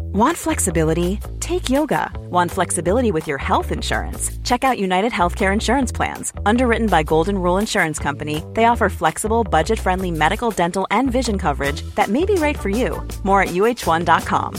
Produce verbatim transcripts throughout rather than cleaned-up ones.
Want flexibility? Take yoga. Want flexibility with your health insurance? Check out United Healthcare Insurance Plans. Underwritten by Golden Rule Insurance Company, they offer flexible, budget-friendly medical, dental, and vision coverage that may be right for you. More at U H one dot com.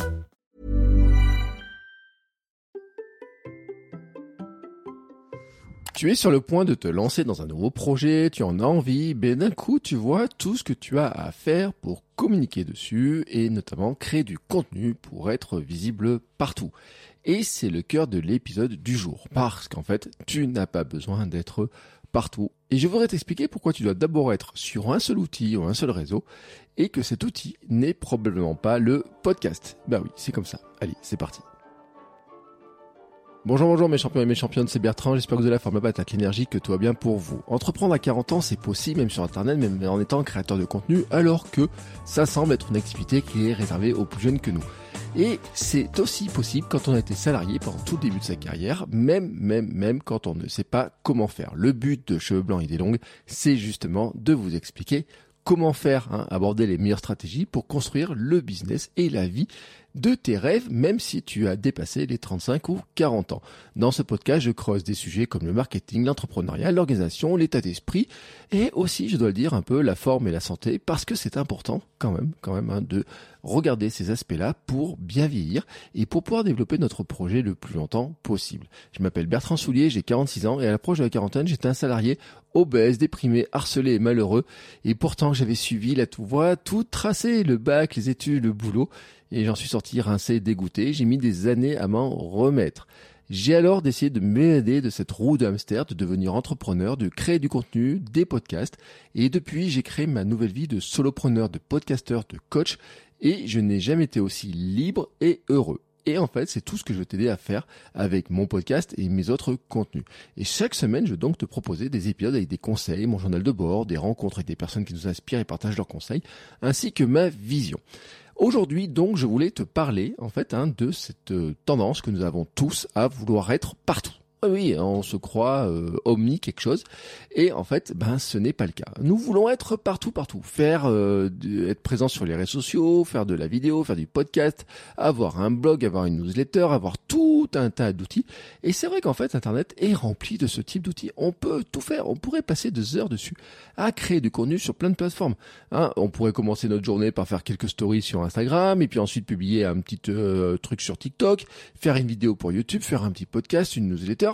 Tu es sur le point de te lancer dans un nouveau projet, tu en as envie, mais d'un coup tu vois tout ce que tu as à faire pour communiquer dessus et notamment créer du contenu pour être visible partout. Et c'est le cœur de l'épisode du jour, parce qu'en fait tu n'as pas besoin d'être partout. Et je voudrais t'expliquer pourquoi tu dois d'abord être sur un seul outil ou un seul réseau et que cet outil n'est probablement pas le podcast. Bah oui, c'est comme ça. Allez, c'est parti. Bonjour, bonjour mes champions et mes championnes, c'est Bertrand, j'espère que vous avez la forme, la patate, l'énergie, que tout va bien pour vous. Entreprendre à quarante ans, c'est possible, même sur internet, même en étant créateur de contenu, alors que ça semble être une activité qui est réservée aux plus jeunes que nous. Et c'est aussi possible quand on a été salarié pendant tout le début de sa carrière, même, même, même quand on ne sait pas comment faire. Le but de Cheveux Blancs Idées Longues, c'est justement de vous expliquer comment faire, hein, aborder les meilleures stratégies pour construire le business et la vie de tes rêves, même si tu as dépassé les trente-cinq ou quarante ans. Dans ce podcast, je creuse des sujets comme le marketing, l'entrepreneuriat, l'organisation, l'état d'esprit et aussi, je dois le dire, un peu la forme et la santé parce que c'est important quand même, quand même, hein, de regarder ces aspects-là pour bien vieillir et pour pouvoir développer notre projet le plus longtemps possible. Je m'appelle Bertrand Soulier, j'ai quarante-six ans et à l'approche de la quarantaine, j'étais un salarié obèse, déprimé, harcelé et malheureux et pourtant j'avais suivi la tout voie, tout tracé, le bac, les études, le boulot. Et j'en suis sorti rincé, dégoûté. J'ai mis des années à m'en remettre. J'ai alors décidé de m'aider de cette roue de hamster, de devenir entrepreneur, de créer du contenu, des podcasts. Et depuis, j'ai créé ma nouvelle vie de solopreneur, de podcasteur, de coach. Et je n'ai jamais été aussi libre et heureux. Et en fait, c'est tout ce que je veux t'aider à faire avec mon podcast et mes autres contenus. Et chaque semaine, je veux donc te proposer des épisodes avec des conseils, mon journal de bord, des rencontres avec des personnes qui nous inspirent et partagent leurs conseils, ainsi que ma vision. Aujourd'hui, donc, je voulais te parler, en fait, hein, de cette euh, tendance que nous avons tous à vouloir être partout. Oui, on se croit euh, omni quelque chose, et en fait, ben, ce n'est pas le cas. Nous voulons être partout, partout, faire, euh, de, être présent sur les réseaux sociaux, faire de la vidéo, faire du podcast, avoir un blog, avoir une newsletter, avoir tout un tas d'outils. Et c'est vrai qu'en fait, Internet est rempli de ce type d'outils. On peut tout faire, on pourrait passer des heures dessus à créer du contenu sur plein de plateformes. Hein, on pourrait commencer notre journée par faire quelques stories sur Instagram, et puis ensuite publier un petit euh, truc sur TikTok, faire une vidéo pour YouTube, faire un petit podcast, une newsletter.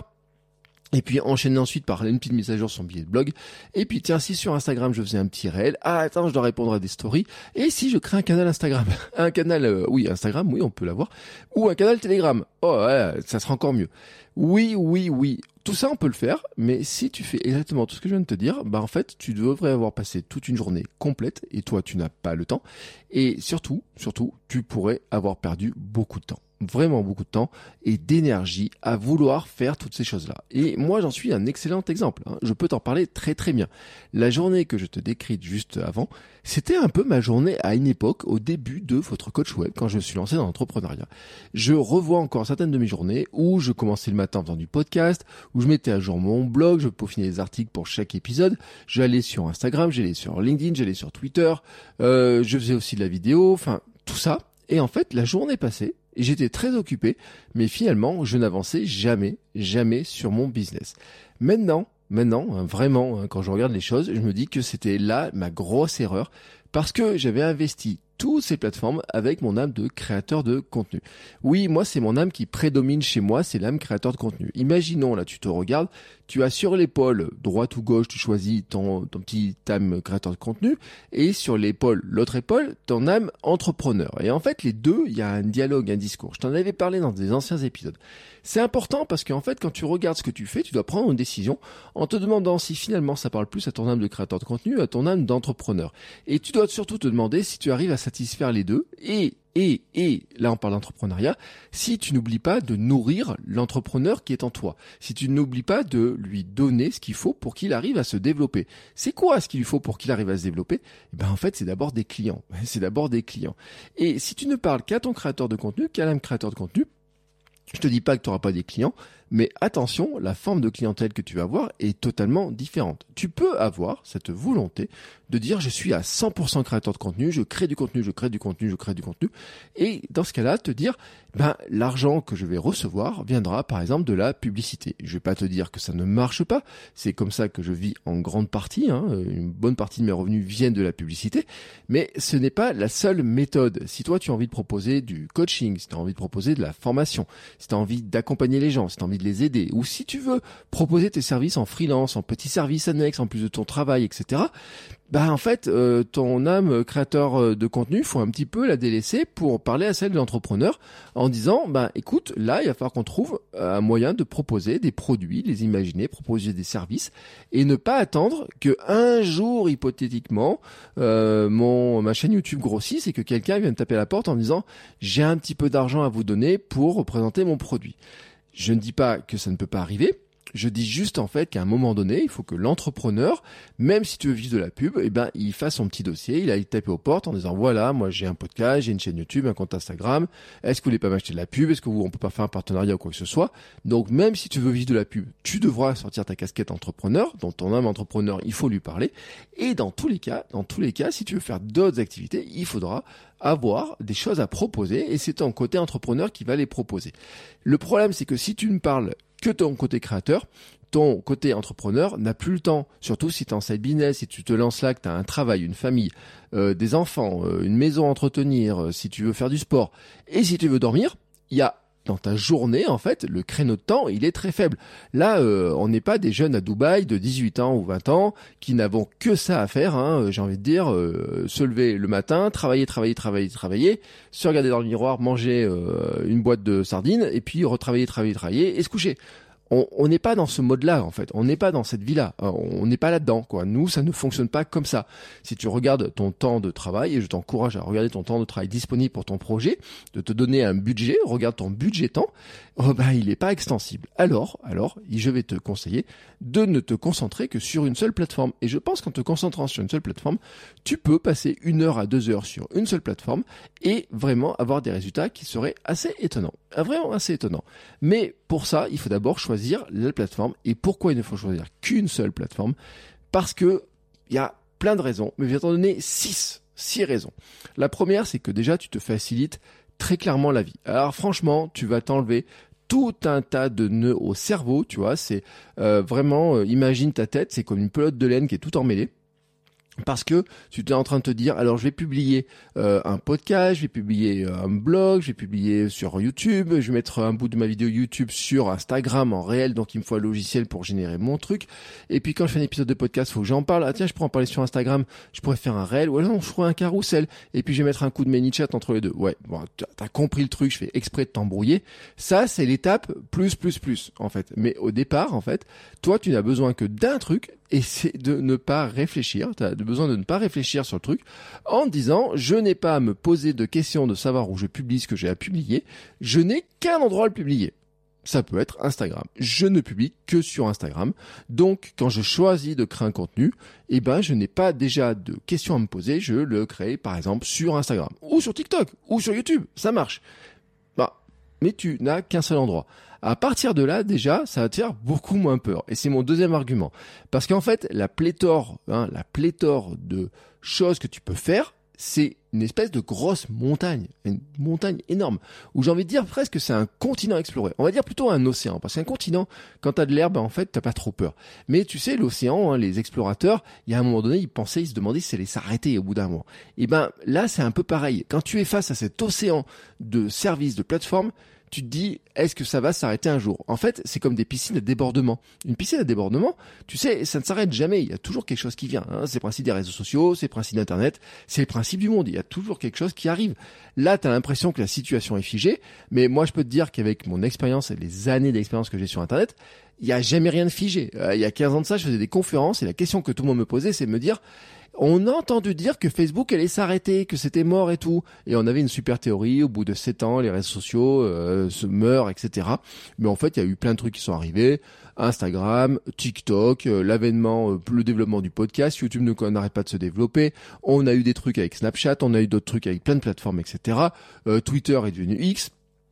Et puis enchaîner ensuite par une petite mise à jour sur son billet de blog. Et puis tiens, si sur Instagram je faisais un petit réel, ah attends, je dois répondre à des stories. Et si je crée un canal Instagram, un canal, euh, oui Instagram, oui on peut l'avoir, ou un canal Telegram, oh ouais, ça sera encore mieux. Oui, oui, oui, tout ça on peut le faire, mais si tu fais exactement tout ce que je viens de te dire, bah en fait tu devrais avoir passé toute une journée complète et toi tu n'as pas le temps. Et surtout, surtout, tu pourrais avoir perdu beaucoup de temps. Vraiment beaucoup de temps et d'énergie à vouloir faire toutes ces choses-là. Et moi, j'en suis un excellent exemple. Hein. Je peux t'en parler très très bien. La journée que je te décris juste avant, c'était un peu ma journée à une époque, au début de votre coach web, quand je me suis lancé dans l'entrepreneuriat. Je revois encore certaines de mes journées où je commençais le matin en faisant du podcast, où je mettais à jour mon blog, je peaufinais les articles pour chaque épisode, j'allais sur Instagram, j'allais sur LinkedIn, j'allais sur Twitter, euh, je faisais aussi de la vidéo, enfin tout ça. Et en fait, la journée passée, et j'étais très occupé, mais finalement, je n'avançais jamais, jamais sur mon business. Maintenant, maintenant, vraiment, quand je regarde les choses, je me dis que c'était là ma grosse erreur, parce que j'avais investi toutes ces plateformes avec mon âme de créateur de contenu. Oui, moi, c'est mon âme qui prédomine chez moi, c'est l'âme créateur de contenu. Imaginons, là, tu te regardes, tu as sur l'épaule, droite ou gauche, tu choisis ton, ton petit âme créateur de contenu, et sur l'épaule, l'autre épaule, ton âme entrepreneur. Et en fait, les deux, il y a un dialogue, un discours. Je t'en avais parlé dans des anciens épisodes. C'est important parce qu'en fait, quand tu regardes ce que tu fais, tu dois prendre une décision en te demandant si finalement ça parle plus à ton âme de créateur de contenu, à ton âme d'entrepreneur. Et tu dois surtout te demander si tu arrives à satisfaire les deux et Et, et, là on parle d'entrepreneuriat, si tu n'oublies pas de nourrir l'entrepreneur qui est en toi, si tu n'oublies pas de lui donner ce qu'il faut pour qu'il arrive à se développer. C'est quoi ce qu'il lui faut pour qu'il arrive à se développer ? Eh ben en fait c'est d'abord des clients, c'est d'abord des clients. Et si tu ne parles qu'à ton créateur de contenu, qu'à l'âme créateur de contenu, je te dis pas que tu n'auras pas des clients, Mais attention, la forme de clientèle que tu vas avoir est totalement différente. Tu peux avoir cette volonté de dire je suis à cent pour cent créateur de contenu, je crée du contenu, je crée du contenu, je crée du contenu. Et dans ce cas-là, te dire ben l'argent que je vais recevoir viendra par exemple de la publicité. Je vais pas te dire que ça ne marche pas. C'est comme ça que je vis en grande partie. Hein. Une bonne partie de mes revenus viennent de la publicité. Mais ce n'est pas la seule méthode. Si toi tu as envie de proposer du coaching, si tu as envie de proposer de la formation, si tu as envie d'accompagner les gens, si tu as envie de les aider, ou si tu veux proposer tes services en freelance, en petits services annexes, en plus de ton travail, et cetera, bah en fait, euh, ton âme créateur de contenu, faut un petit peu la délaisser pour parler à celle de l'entrepreneur en disant, bah écoute, là, il va falloir qu'on trouve un moyen de proposer des produits, les imaginer, proposer des services et ne pas attendre que un jour, hypothétiquement, euh, mon ma chaîne YouTube grossisse et que quelqu'un vienne taper à la porte en me disant, j'ai un petit peu d'argent à vous donner pour présenter mon produit. Je ne dis pas que ça ne peut pas arriver. Je dis juste en fait qu'à un moment donné, il faut que l'entrepreneur, même si tu veux vivre de la pub, eh ben il fasse son petit dossier, il aille taper aux portes en disant voilà, moi j'ai un podcast, j'ai une chaîne YouTube, un compte Instagram. Est-ce que vous voulez pas m'acheter de la pub? Est-ce que vous on peut pas faire un partenariat ou quoi que ce soit? Donc même si tu veux vivre de la pub, tu devras sortir ta casquette entrepreneur. Dans ton âme entrepreneur, il faut lui parler. Et dans tous les cas, dans tous les cas, si tu veux faire d'autres activités, il faudra avoir des choses à proposer et c'est ton côté entrepreneur qui va les proposer. Le problème, c'est que si tu ne parles que ton côté créateur, ton côté entrepreneur n'a plus le temps, surtout si tu es en side business, si tu te lances là, que tu as un travail, une famille, euh, des enfants, euh, une maison à entretenir, euh, si tu veux faire du sport et si tu veux dormir, il y a dans ta journée, en fait, le créneau de temps, il est très faible. Là, euh, on n'est pas des jeunes à Dubaï de dix-huit ans ou vingt ans qui n'avons que ça à faire, hein, j'ai envie de dire, euh, se lever le matin, travailler, travailler, travailler, travailler, se regarder dans le miroir, manger euh, une boîte de sardines et puis retravailler, travailler, travailler et se coucher. On n'est pas dans ce mode-là, en fait. On n'est pas dans cette vie-là. On n'est pas là-dedans, quoi. Nous, ça ne fonctionne pas comme ça. Si tu regardes ton temps de travail, et je t'encourage à regarder ton temps de travail disponible pour ton projet, de te donner un budget, regarde ton budget temps, oh ben, il n'est pas extensible. Alors, alors, je vais te conseiller de ne te concentrer que sur une seule plateforme. Et je pense qu'en te concentrant sur une seule plateforme, tu peux passer une heure à deux heures sur une seule plateforme et vraiment avoir des résultats qui seraient assez étonnants. Vraiment assez étonnants. Mais pour ça, il faut d'abord choisir la plateforme. Et pourquoi il ne faut choisir qu'une seule plateforme? Parce que il y a plein de raisons, mais je vais t'en donner six. Six raisons. La première, c'est que déjà, tu te facilites très clairement la vie. Alors franchement, tu vas t'enlever tout un tas de nœuds au cerveau, tu vois, c'est euh, vraiment, euh, imagine ta tête, c'est comme une pelote de laine qui est tout emmêlée. Parce que tu es en train de te dire, alors je vais publier euh, un podcast, je vais publier un blog, je vais publier sur YouTube, je vais mettre un bout de ma vidéo YouTube sur Instagram en réel, donc il me faut un logiciel pour générer mon truc. Et puis quand je fais un épisode de podcast, il faut que j'en parle. Ah tiens, je pourrais en parler sur Instagram, je pourrais faire un réel, ou alors non, je ferai un carrousel. Et puis je vais mettre un coup de ManyChat entre les deux. Ouais, bon, t'as compris le truc, je fais exprès de t'embrouiller. Ça, c'est l'étape plus, plus, plus, en fait. Mais au départ, en fait, toi, tu n'as besoin que d'un truc, et c'est de ne pas réfléchir, tu as besoin de ne pas réfléchir sur le truc en disant je n'ai pas à me poser de questions de savoir où je publie ce que j'ai à publier, je n'ai qu'un endroit à le publier. Ça peut être Instagram. Je ne publie que sur Instagram. Donc, quand je choisis de créer un contenu, eh ben, je n'ai pas déjà de questions à me poser, je le crée par exemple sur Instagram ou sur TikTok ou sur YouTube, ça marche. Bah, mais tu n'as qu'un seul endroit. À partir de là, déjà, ça va te faire beaucoup moins peur. Et c'est mon deuxième argument. Parce qu'en fait, la pléthore, hein, la pléthore de choses que tu peux faire, c'est une espèce de grosse montagne, une montagne énorme, où j'ai envie de dire presque que c'est un continent exploré. On va dire plutôt un océan, parce qu'un continent, quand t'as de l'herbe, en fait, t'as pas trop peur. Mais tu sais, l'océan, hein, les explorateurs, il y a un moment donné, ils pensaient, ils se demandaient si ça allait s'arrêter au bout d'un moment. Et ben là, c'est un peu pareil. Quand tu es face à cet océan de services, de plateformes, tu te dis, est-ce que ça va s'arrêter un jour? En fait, c'est comme des piscines à débordement. Une piscine à débordement, tu sais, ça ne s'arrête jamais. Il y a toujours quelque chose qui vient. Hein. C'est le principe des réseaux sociaux, c'est le principe d'Internet, c'est le principe du monde. Il y a toujours quelque chose qui arrive. Là, tu as l'impression que la situation est figée, mais moi, je peux te dire qu'avec mon expérience et les années d'expérience que j'ai sur Internet, il n'y a jamais rien de figé. Euh, il y a quinze ans de ça, je faisais des conférences et la question que tout le monde me posait, c'est de me dire, on a entendu dire que Facebook allait s'arrêter, que c'était mort et tout. Et on avait une super théorie, au bout de sept ans, les réseaux sociaux euh, se meurent, et cetera. Mais en fait, il y a eu plein de trucs qui sont arrivés. Instagram, TikTok, euh, l'avènement, euh, le développement du podcast, YouTube ne n'arrête pas de se développer. On a eu des trucs avec Snapchat, on a eu d'autres trucs avec plein de plateformes, et cetera. Euh, Twitter est devenu X.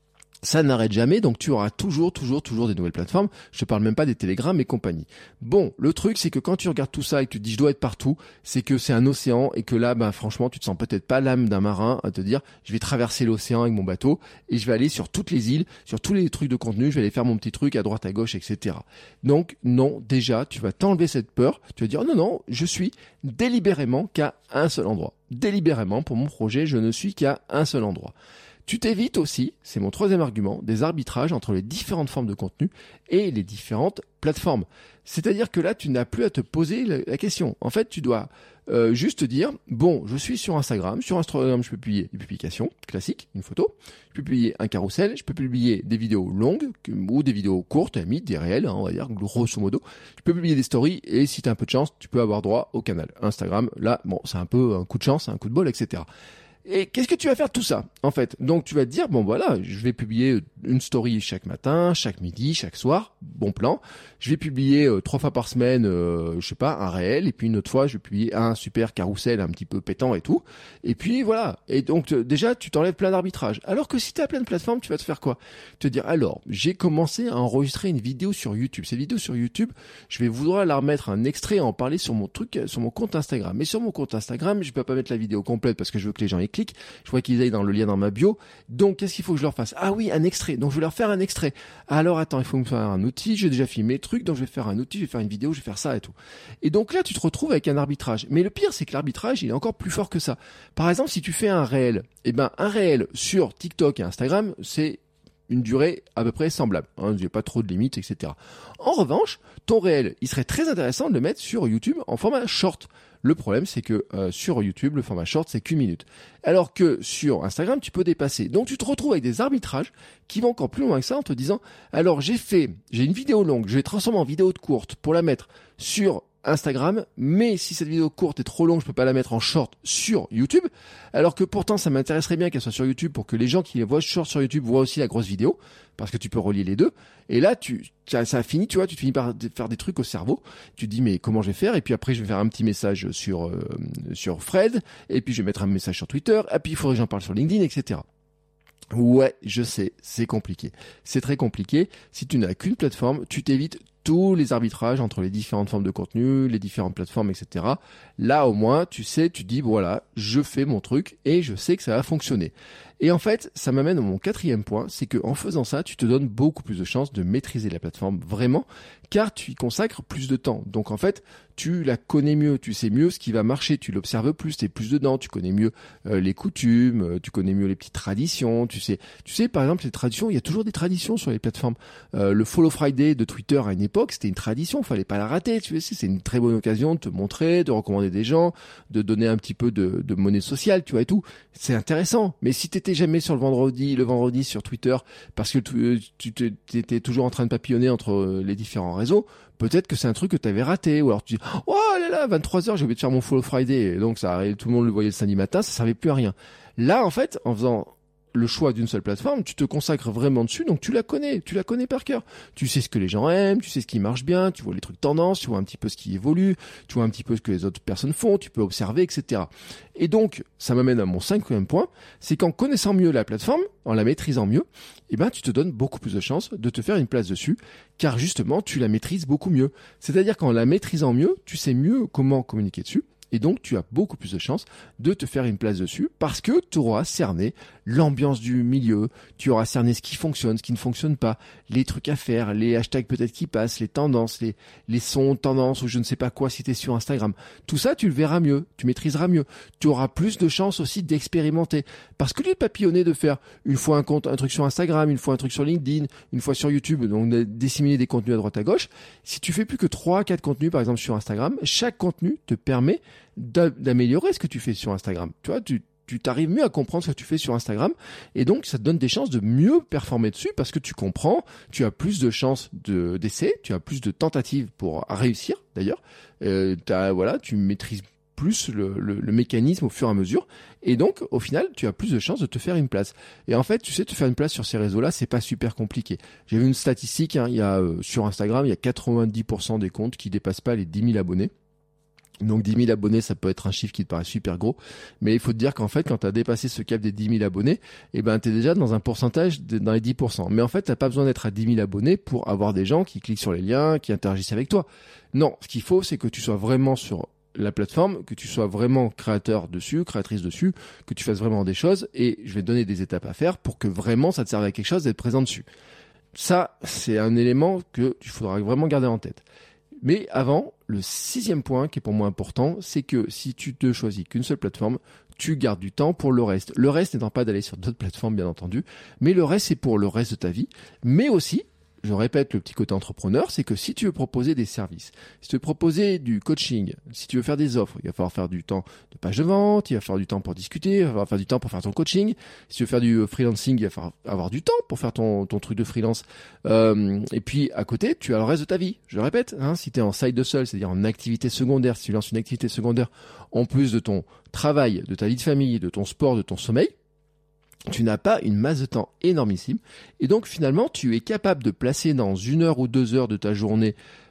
Ça n'arrête jamais, donc tu auras toujours, toujours, toujours des nouvelles plateformes. Je te parle même pas des télégrammes et compagnie. Bon, le truc, c'est que quand tu regardes tout ça et que tu te dis je dois être partout, c'est que c'est un océan et que là, ben franchement, tu te sens peut-être pas l'âme d'un marin à te dire je vais traverser l'océan avec mon bateau et je vais aller sur toutes les îles, sur tous les trucs de contenu, je vais aller faire mon petit truc à droite, à gauche, et cetera. Donc non, déjà, tu vas t'enlever cette peur. Tu vas dire non, non, je suis délibérément qu'à un seul endroit. Délibérément, pour mon projet, je ne suis qu'à un seul endroit. Tu t'évites aussi, c'est mon troisième argument, des arbitrages entre les différentes formes de contenu et les différentes plateformes. C'est-à-dire que là, tu n'as plus à te poser la question. En fait, tu dois euh, juste te dire, bon, je suis sur Instagram. Sur Instagram, je peux publier des publications classiques, une photo. Je peux publier un carrousel. Je peux publier des vidéos longues ou des vidéos courtes, à la limite, des réels, hein, on va dire, grosso modo. Je peux publier des stories et si tu as un peu de chance, tu peux avoir droit au canal. Instagram, là, bon, c'est un peu un coup de chance, un coup de bol, et cetera. Et qu'est-ce que tu vas faire de tout ça, en fait? Donc, tu vas te dire, bon, voilà, je vais publier une story chaque matin, chaque midi, chaque soir, bon plan. Je vais publier euh, trois fois par semaine, euh, je sais pas, un réel, et puis une autre fois, je vais publier un super carrousel un petit peu pétant et tout. Et puis, voilà. Et donc, t- déjà, tu t'enlèves plein d'arbitrages. Alors que si tu as plein de plateformes, tu vas te faire quoi? Te dire, alors, j'ai commencé à enregistrer une vidéo sur YouTube. Cette vidéo sur YouTube, je vais vouloir la remettre un extrait, en parler sur mon truc, sur mon compte Instagram. Mais sur mon compte Instagram, je peux pas mettre la vidéo complète parce que je veux que les gens y cliquent. Je vois qu'ils aillent dans le lien dans ma bio. Donc, qu'est-ce qu'il faut que je leur fasse? Ah oui, un extrait. Donc, je vais leur faire un extrait. Alors, attends, il faut me faire un outil. J'ai déjà filmé mes trucs. Donc, je vais faire un outil. Je vais faire une vidéo. Je vais faire ça et tout. Et donc, là, tu te retrouves avec un arbitrage. Mais le pire, c'est que l'arbitrage, il est encore plus fort que ça. Par exemple, si tu fais un réel, eh ben, un réel sur TikTok et Instagram, c'est une durée à peu près semblable. Hein, il n'y a pas trop de limites, et cetera. En revanche, ton réel, il serait très intéressant de le mettre sur YouTube en format short. Le problème, c'est que euh, sur YouTube, le format short, c'est qu'une minute. Alors que sur Instagram, tu peux dépasser. Donc, tu te retrouves avec des arbitrages qui vont encore plus loin que ça en te disant, alors j'ai fait, j'ai une vidéo longue, je vais transformer en vidéo de courte pour la mettre sur Instagram, mais si cette vidéo courte est trop longue, je peux pas la mettre en short sur YouTube, alors que pourtant ça m'intéresserait bien qu'elle soit sur YouTube pour que les gens qui voient short sur YouTube voient aussi la grosse vidéo, parce que tu peux relier les deux. Et là, tu, ça, ça a fini, tu vois, tu te finis par faire des trucs au cerveau. Tu te dis, mais comment je vais faire? Et puis après, je vais faire un petit message sur, euh, sur Fred, et puis je vais mettre un message sur Twitter, et puis il faudrait que j'en parle sur LinkedIn, et cetera. Ouais, je sais, c'est compliqué. C'est très compliqué. Si tu n'as qu'une plateforme, tu t'évites tous les arbitrages entre les différentes formes de contenu, les différentes plateformes, et cetera. Là, au moins, tu sais, tu dis, voilà, je fais mon truc et je sais que ça va fonctionner. Et en fait, ça m'amène à mon quatrième point, c'est que en faisant ça, tu te donnes beaucoup plus de chances de maîtriser la plateforme vraiment, car tu y consacres plus de temps. Donc en fait, tu la connais mieux, tu sais mieux ce qui va marcher, tu l'observes plus, t'es plus dedans, tu connais mieux euh, les coutumes, euh, tu connais mieux les petites traditions, tu sais, tu sais par exemple les traditions, il y a toujours des traditions sur les plateformes. Euh, le Follow Friday de Twitter à une époque, c'était une tradition, fallait pas la rater, tu sais, c'est une très bonne occasion de te montrer, de recommander des gens, de donner un petit peu de, de monnaie sociale, tu vois et tout. C'est intéressant, mais si t'étais jamais sur le vendredi, le vendredi sur Twitter, parce que tu, tu étais toujours en train de papillonner entre les différents réseaux, peut-être que c'est un truc que tu avais raté, ou alors tu dis « Oh là là, vingt-trois heures, j'ai oublié de faire mon Follow Friday », et donc ça arrive, tout le monde le voyait le samedi matin, ça servait plus à rien. Là, en fait, en faisant le choix d'une seule plateforme, tu te consacres vraiment dessus, donc tu la connais, tu la connais par cœur. Tu sais ce que les gens aiment, tu sais ce qui marche bien, tu vois les trucs tendances, tu vois un petit peu ce qui évolue, tu vois un petit peu ce que les autres personnes font, tu peux observer, et cetera. Et donc, ça m'amène à mon cinquième point, c'est qu'en connaissant mieux la plateforme, en la maîtrisant mieux, eh ben, tu te donnes beaucoup plus de chances de te faire une place dessus, car justement, tu la maîtrises beaucoup mieux. C'est-à-dire qu'en la maîtrisant mieux, tu sais mieux comment communiquer dessus, et donc tu as beaucoup plus de chances de te faire une place dessus parce que tu auras cerné l'ambiance du milieu, tu auras cerné ce qui fonctionne, ce qui ne fonctionne pas, les trucs à faire, les hashtags peut-être qui passent, les tendances, les, les sons, tendances ou je ne sais pas quoi si tu es sur Instagram. Tout ça, tu le verras mieux, tu maîtriseras mieux. Tu auras plus de chances aussi d'expérimenter. Parce que lieu de papillonner, de faire une fois un compte, un truc sur Instagram, une fois un truc sur LinkedIn, une fois sur YouTube, donc de disséminer des contenus à droite à gauche, si tu fais plus que trois quatre contenus par exemple sur Instagram, chaque contenu te permet d'améliorer ce que tu fais sur Instagram. Tu vois, tu tu t'arrives mieux à comprendre ce que tu fais sur Instagram et donc ça te donne des chances de mieux performer dessus parce que tu comprends, tu as plus de chances de d'essais, tu as plus de tentatives pour réussir d'ailleurs. Euh, t'as, voilà, tu maîtrises plus le, le, le mécanisme au fur et à mesure et donc au final tu as plus de chances de te faire une place. Et en fait tu sais te faire une place sur ces réseaux-là c'est pas super compliqué. J'ai vu une statistique, hein, il y a euh, sur Instagram il y a quatre-vingt-dix pour cent des comptes qui dépassent pas les dix mille abonnés. Donc dix mille abonnés, ça peut être un chiffre qui te paraît super gros, mais il faut te dire qu'en fait, quand tu as dépassé ce cap des dix mille abonnés, eh ben, tu es déjà dans un pourcentage de, dans les dix pour cent. Mais en fait, tu n'as pas besoin d'être à dix mille abonnés pour avoir des gens qui cliquent sur les liens, qui interagissent avec toi. Non, ce qu'il faut, c'est que tu sois vraiment sur la plateforme, que tu sois vraiment créateur dessus, créatrice dessus, que tu fasses vraiment des choses, et je vais te donner des étapes à faire pour que vraiment ça te serve à quelque chose d'être présent dessus. Ça, c'est un élément que tu faudra vraiment garder en tête. Mais avant, le sixième point qui est pour moi important, c'est que si tu te choisis qu'une seule plateforme, tu gardes du temps pour le reste. Le reste n'étant pas d'aller sur d'autres plateformes, bien entendu, mais le reste, c'est pour le reste de ta vie. Mais aussi, je répète, le petit côté entrepreneur, c'est que si tu veux proposer des services, si tu veux proposer du coaching, si tu veux faire des offres, il va falloir faire du temps de page de vente, il va falloir du temps pour discuter, il va falloir faire du temps pour faire ton coaching. Si tu veux faire du freelancing, il va falloir avoir du temps pour faire ton, ton truc de freelance. Euh, et puis, à côté, tu as le reste de ta vie. Je le répète, hein, si tu es en side hustle, c'est-à-dire en activité secondaire, si tu lances une activité secondaire en plus de ton travail, de ta vie de famille, de ton sport, de ton sommeil, tu n'as pas une masse de temps énormissime. Et donc, finalement, tu es capable de placer dans une heure ou deux heures de ta journée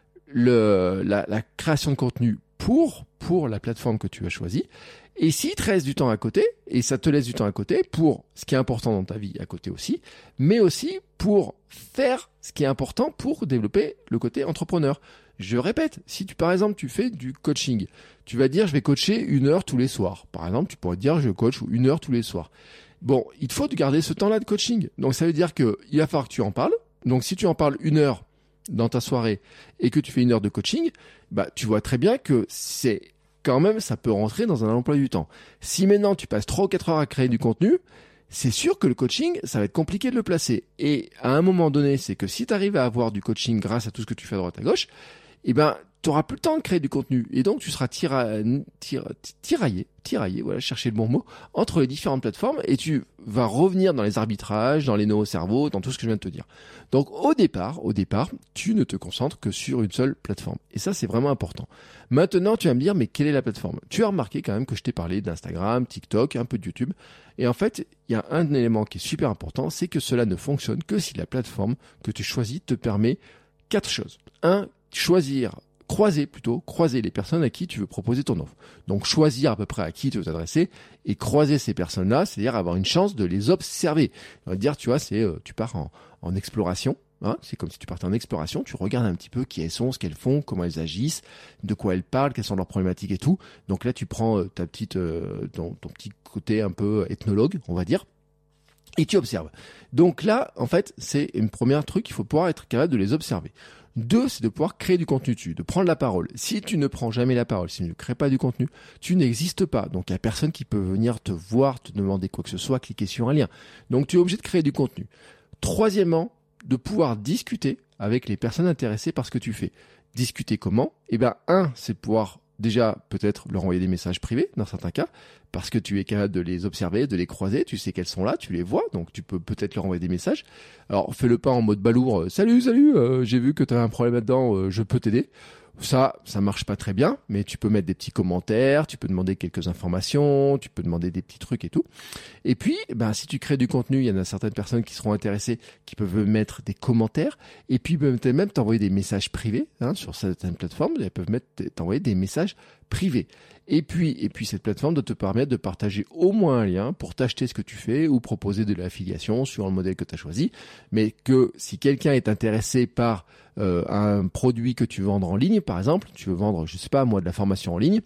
le, la, la création de contenu pour, pour la plateforme que tu as choisie. Et s'il te reste du temps à côté, et ça te laisse du temps à côté pour ce qui est important dans ta vie à côté aussi, mais aussi pour faire ce qui est important pour développer le côté entrepreneur. Je répète, si tu, par exemple, tu fais du coaching, tu vas dire, je vais coacher une heure tous les soirs. Par exemple, tu pourrais dire, je coach une heure tous les soirs. Bon, il faut te garder ce temps-là de coaching. Donc, ça veut dire que il va falloir que tu en parles. Donc, si tu en parles une heure dans ta soirée et que tu fais une heure de coaching, bah, tu vois très bien que c'est quand même, ça peut rentrer dans un emploi du temps. Si maintenant tu passes trois ou quatre heures à créer du contenu, c'est sûr que le coaching, ça va être compliqué de le placer. Et à un moment donné, c'est que si tu arrives à avoir du coaching grâce à tout ce que tu fais à droite à gauche, eh ben, tu n'auras plus le temps de créer du contenu. Et donc, tu seras tira, tira, tiraillé, tiraillé, voilà, chercher le bon mot, entre les différentes plateformes et tu vas revenir dans les arbitrages, dans les nœuds au cerveau, dans tout ce que je viens de te dire. Donc, au départ, au départ, tu ne te concentres que sur une seule plateforme. Et ça, c'est vraiment important. Maintenant, tu vas me dire, mais quelle est la plateforme? Tu as remarqué quand même que je t'ai parlé d'Instagram, TikTok, un peu de YouTube. Et en fait, il y a un élément qui est super important, c'est que cela ne fonctionne que si la plateforme que tu choisis te permet quatre choses. Un, choisir croiser plutôt, croiser les personnes à qui tu veux proposer ton offre. Donc choisir à peu près à qui tu veux t'adresser et croiser ces personnes-là, c'est-à-dire avoir une chance de les observer. On va dire, tu vois, c'est euh, tu pars en, en exploration, hein, c'est comme si tu partais en exploration, tu regardes un petit peu qui elles sont, ce qu'elles font, comment elles agissent, de quoi elles parlent, quelles sont leurs problématiques et tout. Donc là, tu prends euh, ta petite, euh, ton, ton petit côté un peu ethnologue, on va dire. Et tu observes. Donc là, en fait, c'est une première truc, il faut pouvoir être capable de les observer. Deux, c'est de pouvoir créer du contenu dessus, de prendre la parole. Si tu ne prends jamais la parole, si tu ne crées pas du contenu, tu n'existes pas. Donc, il n'y a personne qui peut venir te voir, te demander quoi que ce soit, cliquer sur un lien. Donc, tu es obligé de créer du contenu. Troisièmement, de pouvoir discuter avec les personnes intéressées par ce que tu fais. Discuter comment? Eh ben, un, c'est pouvoir déjà peut-être leur envoyer des messages privés dans certains cas, parce que tu es capable de les observer, de les croiser, tu sais qu'elles sont là, tu les vois, donc tu peux peut-être leur envoyer des messages. Alors fais-le pas en mode balourd, salut, salut, euh, j'ai vu que tu as un problème là-dedans, euh, je peux t'aider. Ça, ça marche pas très bien, mais tu peux mettre des petits commentaires, tu peux demander quelques informations, tu peux demander des petits trucs et tout. Et puis, ben, si tu crées du contenu, il y en a certaines personnes qui seront intéressées, qui peuvent mettre des commentaires, et puis peut-être même t'envoyer des messages privés, hein, sur certaines plateformes, elles peuvent mettre, t'envoyer des messages privés. Et puis, et puis cette plateforme doit te permettre de partager au moins un lien pour t'acheter ce que tu fais ou proposer de l'affiliation sur le modèle que tu as choisi. Mais que si quelqu'un est intéressé par euh, un produit que tu veux vendre en ligne, par exemple, tu veux vendre, je sais pas moi, de la formation en ligne,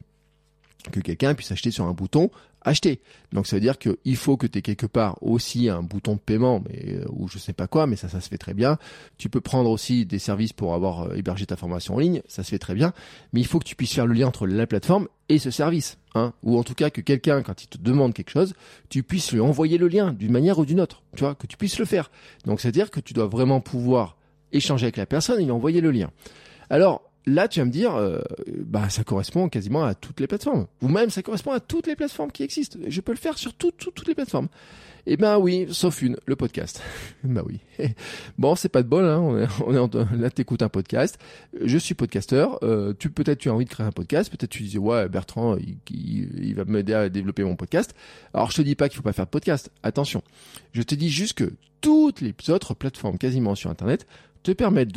que quelqu'un puisse acheter sur un bouton acheter. Donc ça veut dire qu'il faut que tu aies quelque part aussi un bouton de paiement, mais euh, ou je sais pas quoi, mais ça, ça se fait très bien. Tu peux prendre aussi des services pour avoir euh, hébergé ta formation en ligne, ça se fait très bien. Mais il faut que tu puisses faire le lien entre la plateforme et ce service, hein, ou en tout cas que quelqu'un, quand il te demande quelque chose, tu puisses lui envoyer le lien d'une manière ou d'une autre, tu vois, que tu puisses le faire. Donc c'est à dire que tu dois vraiment pouvoir échanger avec la personne et lui envoyer le lien. Alors là, tu vas me dire, euh, bah, ça correspond quasiment à toutes les plateformes. Ou même, ça correspond à toutes les plateformes qui existent. Je peux le faire sur tout, tout, toutes les plateformes. Eh ben oui, sauf une, le podcast. Bah oui. Bon, c'est pas de bol, hein. On est, on est en, là, t'écoutes un podcast. Je suis podcasteur. Euh, tu, peut-être tu as envie de créer un podcast. Peut-être tu dis, ouais, Bertrand, il, il, il va m'aider à développer mon podcast. Alors, je te dis pas qu'il faut pas faire de podcast. Attention. Je te dis juste que toutes les autres plateformes quasiment sur Internet te permettent de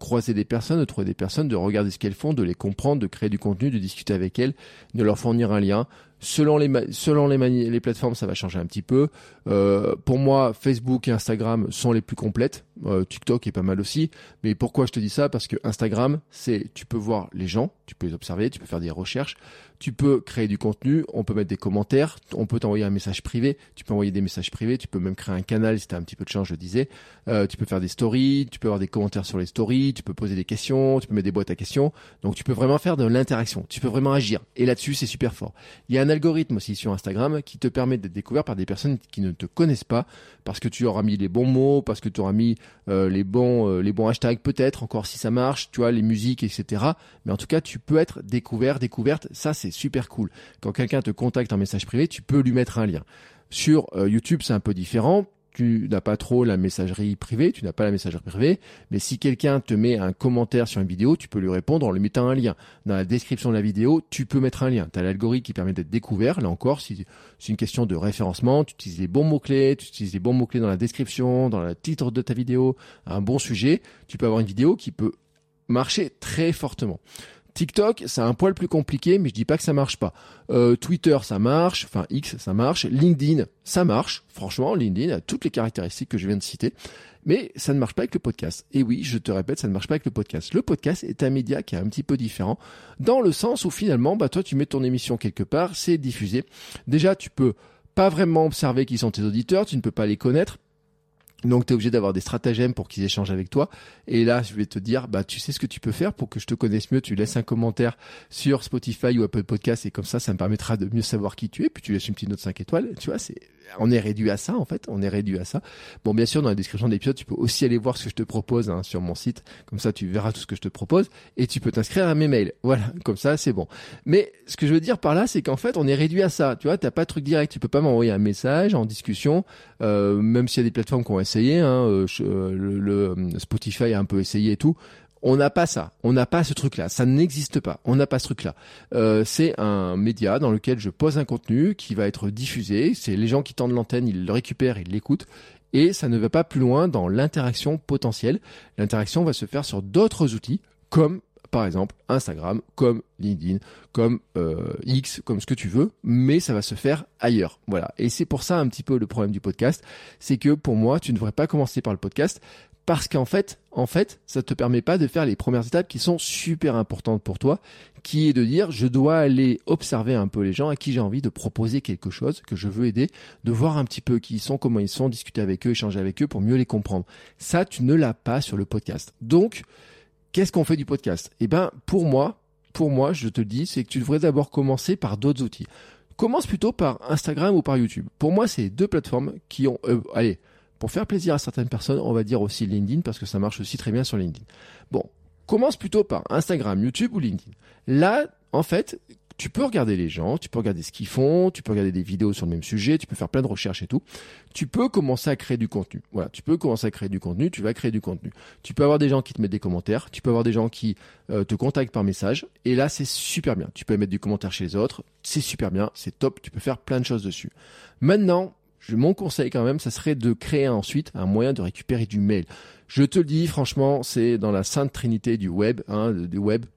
croiser des personnes, de trouver des personnes, de regarder ce qu'elles font, de les comprendre, de créer du contenu, de discuter avec elles, de leur fournir un lien. Selon les ma- selon les, mani- les plateformes, ça va changer un petit peu. Euh, pour moi, Facebook et Instagram sont les plus complètes. Euh, TikTok est pas mal aussi. Mais pourquoi je te dis ça? Parce que Instagram, c'est tu peux voir les gens, tu peux les observer, tu peux faire des recherches, tu peux créer du contenu, on peut mettre des commentaires, on peut t'envoyer un message privé, tu peux envoyer des messages privés, tu peux même créer un canal si tu as un petit peu de chance, je le disais. Euh, tu peux faire des stories, tu peux avoir des commentaires sur les stories, tu peux poser des questions, tu peux mettre des boîtes à questions. Donc tu peux vraiment faire de l'interaction, tu peux vraiment agir. Et là-dessus, c'est super fort. Il y a un algorithme aussi sur Instagram qui te permet d'être découvert par des personnes qui ne te connaissent pas parce que tu auras mis les bons mots, parce que tu auras mis euh, les bons euh, les bons hashtags peut-être, encore si ça marche, tu vois, les musiques, et cetera. Mais en tout cas, tu peux être découvert, découverte. Ça, c'est super cool. Quand quelqu'un te contacte en message privé, tu peux lui mettre un lien. Sur euh, YouTube, c'est un peu différent. Tu n'as pas trop la messagerie privée, tu n'as pas la messagerie privée, mais si quelqu'un te met un commentaire sur une vidéo, tu peux lui répondre en lui mettant un lien. Dans la description de la vidéo, tu peux mettre un lien. Tu as l'algorithme qui permet d'être découvert. Là encore, si c'est une question de référencement, tu utilises les bons mots-clés, tu utilises les bons mots-clés dans la description, dans le titre de ta vidéo, un bon sujet, tu peux avoir une vidéo qui peut marcher très fortement. TikTok, c'est un poil plus compliqué, mais je dis pas que ça marche pas. Euh, Twitter, ça marche. Enfin, X, ça marche. LinkedIn, ça marche. Franchement, LinkedIn a toutes les caractéristiques que je viens de citer. Mais ça ne marche pas avec le podcast. Et oui, je te répète, ça ne marche pas avec le podcast. Le podcast est un média qui est un petit peu différent, dans le sens où finalement, bah, toi, tu mets ton émission quelque part, c'est diffusé. Déjà, tu peux pas vraiment observer qui sont tes auditeurs, tu ne peux pas les connaître. Donc, tu es obligé d'avoir des stratagèmes pour qu'ils échangent avec toi. Et là, je vais te dire, bah, tu sais ce que tu peux faire pour que je te connaisse mieux. Tu laisses un commentaire sur Spotify ou Apple Podcast et comme ça, ça me permettra de mieux savoir qui tu es. Puis tu laisses une petite note cinq étoiles. Tu vois, c'est, on est réduit à ça, en fait. On est réduit à ça. Bon, bien sûr, dans la description de l'épisode, tu peux aussi aller voir ce que je te propose, hein, sur mon site. Comme ça, tu verras tout ce que je te propose et tu peux t'inscrire à mes mails. Voilà. Comme ça, c'est bon. Mais ce que je veux dire par là, c'est qu'en fait, on est réduit à ça. Tu vois, t'as pas de truc direct. Tu peux pas m'envoyer un message en discussion, euh, même s'il y a des plateformes qui ont essayé, hein, euh, je, euh, le, le Spotify a un peu essayé et tout. On n'a pas ça, on n'a pas ce truc-là, ça n'existe pas, on n'a pas ce truc-là. Euh, c'est un média dans lequel je pose un contenu qui va être diffusé, c'est les gens qui tendent l'antenne, ils le récupèrent, ils l'écoutent, et ça ne va pas plus loin dans l'interaction potentielle. L'interaction va se faire sur d'autres outils, comme par exemple Instagram, comme LinkedIn, comme euh, X, comme ce que tu veux, mais ça va se faire ailleurs. Voilà. Et c'est pour ça un petit peu le problème du podcast, c'est que pour moi, tu ne devrais pas commencer par le podcast parce qu'en fait, en fait, ça te permet pas de faire les premières étapes qui sont super importantes pour toi, qui est de dire je dois aller observer un peu les gens à qui j'ai envie de proposer quelque chose, que je veux aider, de voir un petit peu qui ils sont, comment ils sont, discuter avec eux, échanger avec eux pour mieux les comprendre. Ça, tu ne l'as pas sur le podcast. Donc, qu'est-ce qu'on fait du podcast? Eh ben, pour moi, pour moi, je te le dis, c'est que tu devrais d'abord commencer par d'autres outils. Commence plutôt par Instagram ou par YouTube. Pour moi, c'est deux plateformes qui ont, euh, allez, pour faire plaisir à certaines personnes, on va dire aussi LinkedIn parce que ça marche aussi très bien sur LinkedIn. Bon, commence plutôt par Instagram, YouTube ou LinkedIn. Là, en fait, tu peux regarder les gens, tu peux regarder ce qu'ils font, tu peux regarder des vidéos sur le même sujet, tu peux faire plein de recherches et tout. Tu peux commencer à créer du contenu. Voilà, tu peux commencer à créer du contenu, tu vas créer du contenu. Tu peux avoir des gens qui te mettent des commentaires, tu peux avoir des gens qui euh, te contactent par message, et là, c'est super bien. Tu peux mettre du commentaire chez les autres, c'est super bien, c'est top, tu peux faire plein de choses dessus. Maintenant, je, mon conseil quand même, ça serait de créer ensuite un moyen de récupérer du mail. Je te le dis, franchement, c'est dans la sainte trinité du web, hein, du web.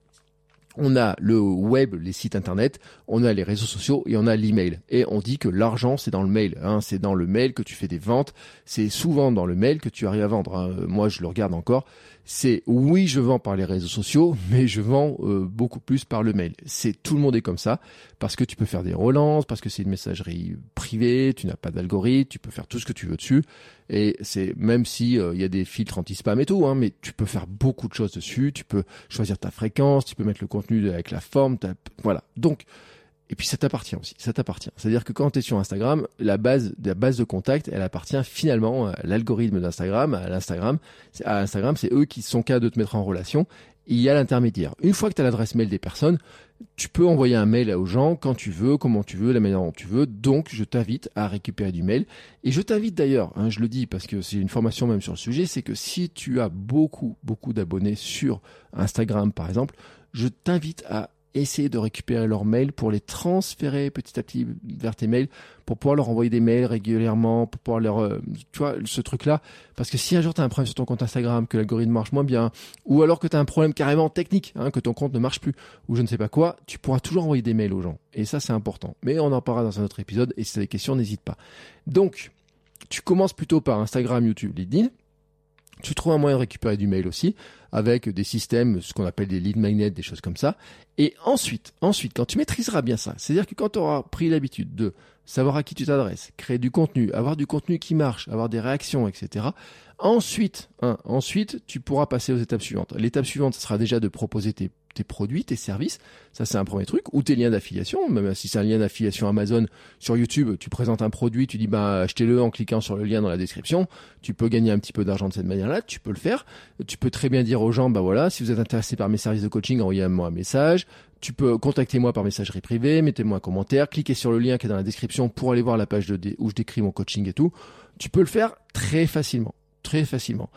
On a le web, les sites internet, on a les réseaux sociaux et on a l'email. Et on dit que l'argent, c'est dans le mail. Hein, c'est dans le mail que tu fais des ventes. C'est souvent dans le mail que tu arrives à vendre. Hein. Moi, je le regarde encore. C'est oui, je vends par les réseaux sociaux, mais je vends euh, beaucoup plus par le mail. C'est tout le monde est comme ça parce que tu peux faire des relances, parce que c'est une messagerie privée, tu n'as pas d'algorithme, tu peux faire tout ce que tu veux dessus. Et c'est même si il euh, y a des filtres anti-spam et tout, hein, mais tu peux faire beaucoup de choses dessus. Tu peux choisir ta fréquence, tu peux mettre le contenu avec la forme, voilà. Donc et puis ça t'appartient aussi, ça t'appartient. C'est-à-dire que quand tu es sur Instagram, la base, la base de contact, elle appartient finalement à l'algorithme d'Instagram, à l'Instagram. À Instagram, c'est eux qui sont capables de te mettre en relation. Et il y a l'intermédiaire. Une fois que tu as l'adresse mail des personnes, tu peux envoyer un mail aux gens quand tu veux, comment tu veux, la manière dont tu veux. Donc, je t'invite à récupérer du mail. Et je t'invite d'ailleurs, hein, je le dis parce que c'est une formation même sur le sujet, c'est que si tu as beaucoup, beaucoup d'abonnés sur Instagram, par exemple, je t'invite à essayer de récupérer leurs mails pour les transférer petit à petit vers tes mails, pour pouvoir leur envoyer des mails régulièrement, pour pouvoir leur, euh, tu vois, ce truc-là. Parce que si un jour tu as un problème sur ton compte Instagram, que l'algorithme marche moins bien, ou alors que tu as un problème carrément technique, hein, que ton compte ne marche plus, ou je ne sais pas quoi, tu pourras toujours envoyer des mails aux gens. Et ça, c'est important. Mais on en parlera dans un autre épisode, et si tu as des questions, n'hésite pas. Donc, tu commences plutôt par Instagram, YouTube, LinkedIn. Tu trouves un moyen de récupérer du mail aussi, avec des systèmes, ce qu'on appelle des lead magnets, des choses comme ça. Et ensuite, ensuite, quand tu maîtriseras bien ça, c'est-à-dire que quand tu auras pris l'habitude de savoir à qui tu t'adresses, créer du contenu, avoir du contenu qui marche, avoir des réactions, et cetera. Ensuite, hein, ensuite, tu pourras passer aux étapes suivantes. L'étape suivante, ce sera déjà de proposer tes tes produits, tes services, ça c'est un premier truc, ou tes liens d'affiliation, même si c'est un lien d'affiliation Amazon sur YouTube, tu présentes un produit, tu dis bah achetez-le en cliquant sur le lien dans la description, tu peux gagner un petit peu d'argent de cette manière-là, tu peux le faire, tu peux très bien dire aux gens bah voilà, si vous êtes intéressé par mes services de coaching, envoyez-moi un message, tu peux contacter moi par messagerie privée, mettez-moi un commentaire, cliquez sur le lien qui est dans la description pour aller voir la page de dé- où je décris mon coaching et tout, tu peux le faire très facilement, très facilement.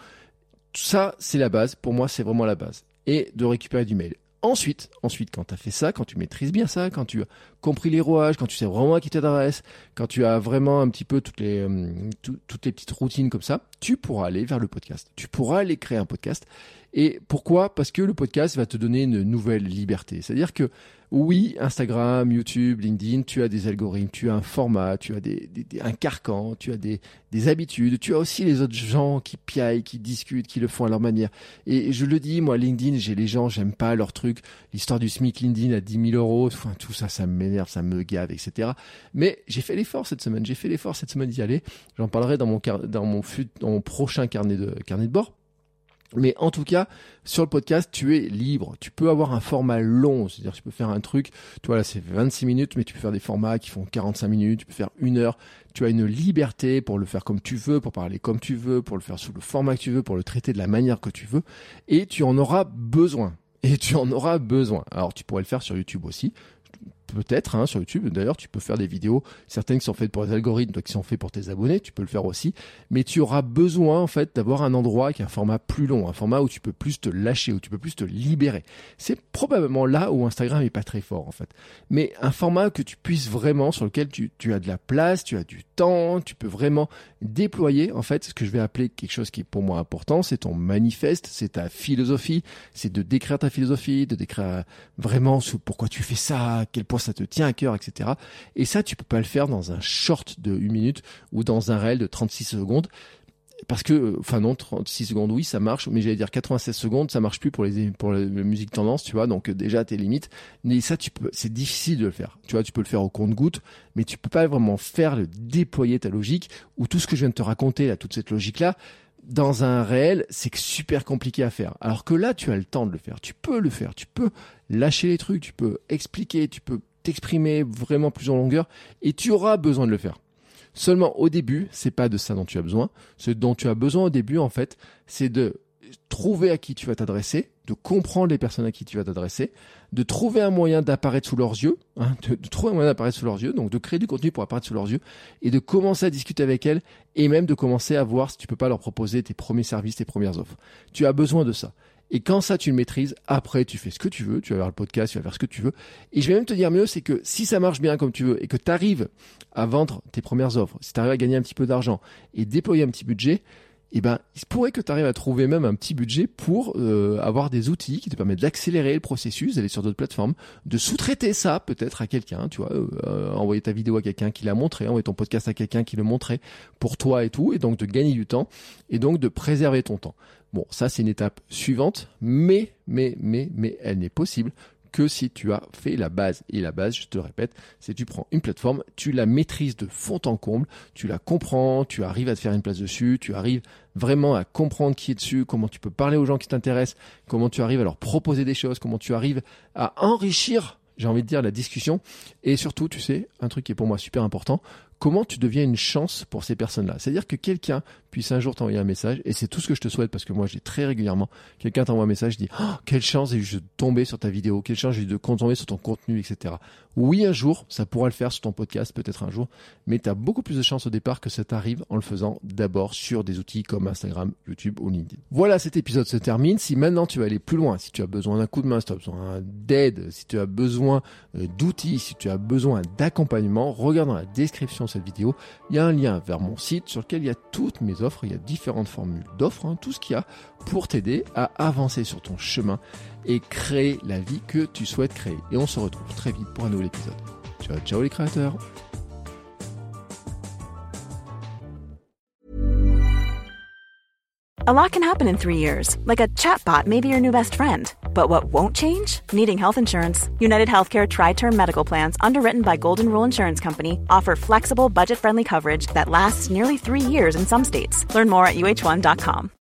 Ça c'est la base, pour moi c'est vraiment la base, et de récupérer du mail. Ensuite, ensuite, quand tu as fait ça, quand tu maîtrises bien ça, quand tu as compris les rouages, quand tu sais vraiment à qui t'adresses, quand tu as vraiment un petit peu toutes les, euh, tout, toutes les petites routines comme ça, tu pourras aller vers le podcast. Tu pourras aller créer un podcast. Et pourquoi ? Parce que le podcast va te donner une nouvelle liberté. C'est-à-dire que oui, Instagram, YouTube, LinkedIn, tu as des algorithmes, tu as un format, tu as des, des, des, un carcan, tu as des, des habitudes, tu as aussi les autres gens qui piaillent, qui discutent, qui le font à leur manière. Et je le dis, moi, LinkedIn, j'ai les gens, j'aime pas leur truc, l'histoire du SMIC LinkedIn à dix mille euros, enfin, tout ça, ça m'énerve, ça me gave, et cetera. Mais j'ai fait l'effort cette semaine, j'ai fait l'effort cette semaine d'y aller. J'en parlerai dans mon, car, dans mon, fut, dans mon prochain carnet de, carnet de bord. Mais en tout cas, sur le podcast, tu es libre. Tu peux avoir un format long, c'est-à-dire tu peux faire un truc, tu vois là c'est vingt-six minutes, mais tu peux faire des formats qui font quarante-cinq minutes, tu peux faire une heure. Tu as une liberté pour le faire comme tu veux, pour parler comme tu veux, pour le faire sous le format que tu veux, pour le traiter de la manière que tu veux. Et tu en auras besoin. Et tu en auras besoin. Alors tu pourrais le faire sur YouTube aussi. Peut-être, hein, sur YouTube. D'ailleurs, tu peux faire des vidéos, certaines qui sont faites pour les algorithmes, d'autres qui sont faites pour tes abonnés. Tu peux le faire aussi. Mais tu auras besoin, en fait, d'avoir un endroit qui a un format plus long, un format où tu peux plus te lâcher, où tu peux plus te libérer. C'est probablement là où Instagram est pas très fort, en fait. Mais un format que tu puisses vraiment, sur lequel tu, tu as de la place, tu as du temps, tu peux vraiment déployer, en fait, ce que je vais appeler quelque chose qui est pour moi important, c'est ton manifeste, c'est ta philosophie, c'est de décrire ta philosophie, de décrire vraiment pourquoi tu fais ça, à quel point ça te tient à cœur, et cetera. Et ça, tu peux pas le faire dans un short de une minute ou dans un réel de trente-six secondes. Parce que, enfin non, trente-six secondes, oui, ça marche, mais j'allais dire quatre-vingt-seize secondes, ça marche plus pour les, pour la musique tendance, tu vois, donc déjà, tes limites. Mais ça, tu peux, c'est difficile de le faire. Tu vois, tu peux le faire au compte-gouttes, mais tu peux pas vraiment faire le déployer ta logique, ou tout ce que je viens de te raconter, là, toute cette logique-là, dans un réel, c'est super compliqué à faire. Alors que là, tu as le temps de le faire. Tu peux le faire. Tu peux lâcher les trucs. Tu peux expliquer. Tu peux t'exprimer vraiment plus en longueur. Et tu auras besoin de le faire. Seulement, au début, c'est pas de ça dont tu as besoin. Ce dont tu as besoin au début, en fait, c'est de trouver à qui tu vas t'adresser, de comprendre les personnes à qui tu vas t'adresser, de trouver un moyen d'apparaître sous leurs yeux, hein, de, de trouver un moyen d'apparaître sous leurs yeux, donc de créer du contenu pour apparaître sous leurs yeux, et de commencer à discuter avec elles, et même de commencer à voir si tu peux pas leur proposer tes premiers services, tes premières offres. Tu as besoin de ça. Et quand ça, tu le maîtrises, après, tu fais ce que tu veux, tu vas vers le podcast, tu vas faire ce que tu veux. Et je vais même te dire mieux, c'est que si ça marche bien comme tu veux, et que tu arrives à vendre tes premières offres, si tu arrives à gagner un petit peu d'argent, et déployer un petit budget, eh ben, il se pourrait que tu arrives à trouver même un petit budget pour euh, avoir des outils qui te permettent d'accélérer le processus, d'aller sur d'autres plateformes, de sous-traiter ça peut-être à quelqu'un, tu vois, euh, envoyer ta vidéo à quelqu'un qui l'a montré, envoyer ton podcast à quelqu'un qui le montrait pour toi et tout, et donc de gagner du temps, et donc de préserver ton temps. Bon, ça c'est une étape suivante, mais, mais, mais, mais elle n'est possible que si tu as fait la base. Et la base, je te le répète, c'est tu prends une plateforme, tu la maîtrises de fond en comble, tu la comprends, tu arrives à te faire une place dessus, tu arrives vraiment à comprendre qui est dessus, comment tu peux parler aux gens qui t'intéressent, comment tu arrives à leur proposer des choses, comment tu arrives à enrichir, j'ai envie de dire, la discussion. Et surtout, tu sais, un truc qui est pour moi super important, comment tu deviens une chance pour ces personnes-là. C'est-à-dire que quelqu'un puisse un jour t'envoyer un message, et c'est tout ce que je te souhaite, parce que moi j'ai très régulièrement, quelqu'un t'envoie un message, dit oh, quelle chance j'ai eu de tomber sur ta vidéo, quelle chance j'ai eu de tomber sur ton contenu, et cetera. Oui, un jour, ça pourra le faire sur ton podcast, peut-être un jour, mais tu as beaucoup plus de chances au départ que ça t'arrive en le faisant d'abord sur des outils comme Instagram, YouTube ou LinkedIn. Voilà, cet épisode se termine. Si maintenant tu veux aller plus loin, si tu as besoin d'un coup de main, si tu as besoin d'aide, si tu as besoin d'outils, si tu as besoin d'accompagnement, regarde dans la description de cette vidéo, il y a un lien vers mon site sur lequel il y a toutes mes offres, il y a différentes formules d'offres, hein, tout ce qu'il y a pour t'aider à avancer sur ton chemin et créer la vie que tu souhaites créer. Et on se retrouve très vite pour un nouvel épisode. Ciao, ciao les créateurs. A lot can happen in three years, like a chatbot may be your new best friend. But what won't change? Needing health insurance. United Healthcare Tri-Term Medical Plans, underwritten by Golden Rule Insurance Company, offer flexible, budget-friendly coverage that lasts nearly three years in some states. Learn more at U H one dot com.